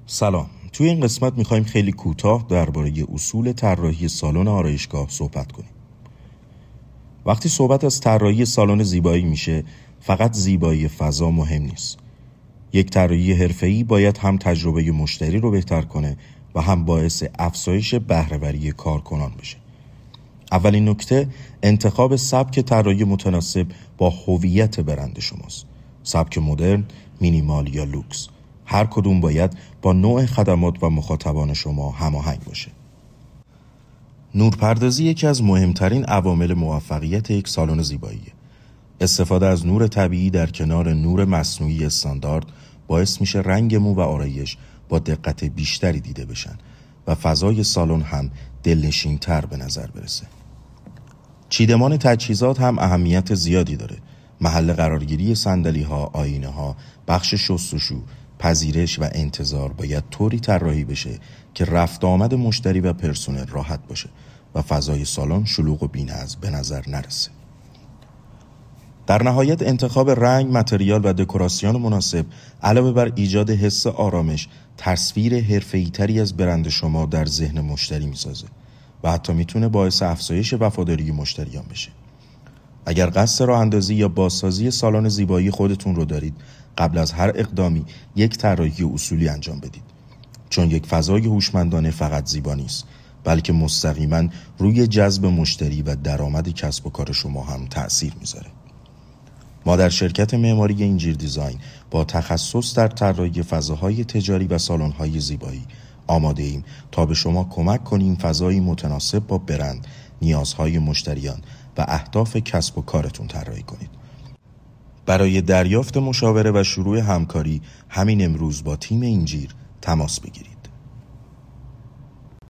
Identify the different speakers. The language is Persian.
Speaker 1: سلام. توی این قسمت میخوایم خیلی کوتاه درباره اصول طراحی سالن آرایشگاه صحبت کنیم. وقتی صحبت از طراحی سالن زیبایی میشه، فقط زیبایی فضا مهم نیست. یک طراحی حرفه‌ای باید هم تجربه مشتری رو بهتر کنه و هم باعث افزایش بهره‌وری کارکنان بشه. اولین نکته انتخاب سبک طراحی متناسب با هویت برند شماست. سبک مدرن، مینیمال یا لوکس، هر کدوم باید با نوع خدمات و مخاطبان شما هماهنگ باشه. نورپردازی یکی از مهمترین عوامل موفقیت یک سالن زیباییه. استفاده از نور طبیعی در کنار نور مصنوعی استاندارد باعث میشه رنگ مو و آرایش با دقت بیشتری دیده بشن و فضای سالن هم دلنشین‌تر به نظر برسه. چیدمان تجهیزات هم اهمیت زیادی داره. محل قرارگیری صندلی‌ها، آینه‌ها، بخش شستشو، پذیرش و انتظار باید طوری طراحی بشه که رفت آمد مشتری و پرسنل راحت باشه و فضای سالن شلوغ و بی‌نظم به نظر نرسه. در نهایت انتخاب رنگ، متریال و دکوراسیون مناسب علاوه بر ایجاد حس آرامش، تصویر حرفه‌ای‌تری از برند شما در ذهن مشتری می‌سازه و حتی میتونه باعث افزایش وفاداری مشتریان بشه. اگر قصد راه اندازی یا بازسازی سالن زیبایی خودتون رو دارید، قبل از هر اقدامی یک طراحی اصولی انجام بدید. چون یک فضای هوشمندانه فقط زیبا نیست، بلکه مستقیما روی جذب مشتری و درآمد کسب و کار شما هم تأثیر میذاره. ما در شرکت معماری اینجیر دیزاین با تخصص در طراحی فضاهای تجاری و سالن‌های زیبایی آماده ایم تا به شما کمک کنیم فضایی متناسب با برند، نیازهای مشتریان و اهداف کسب و کارتون طراحی کنید. برای دریافت مشاوره و شروع همکاری همین امروز با تیم اینجیر تماس بگیرید.